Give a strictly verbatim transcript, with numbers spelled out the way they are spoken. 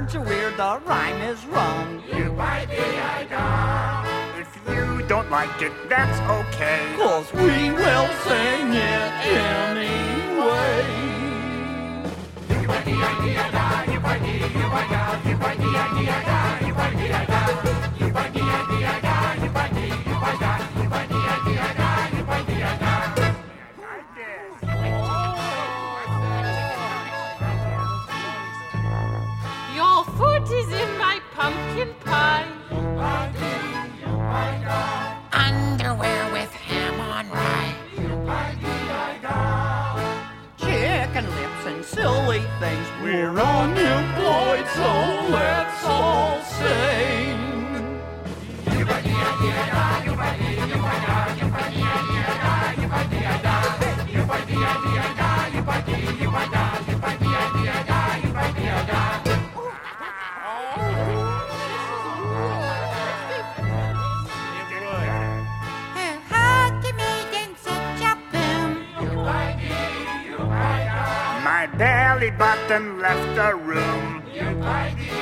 words are weird, the rhyme is wrong. If you don't like it, that's okay. 'Cause we will sing it anyway. Your foot is in my pumpkin pie. Underwear with ham on rye. Chicken lips and silly things. We're unemployed, so let's all sing. My belly button left the room.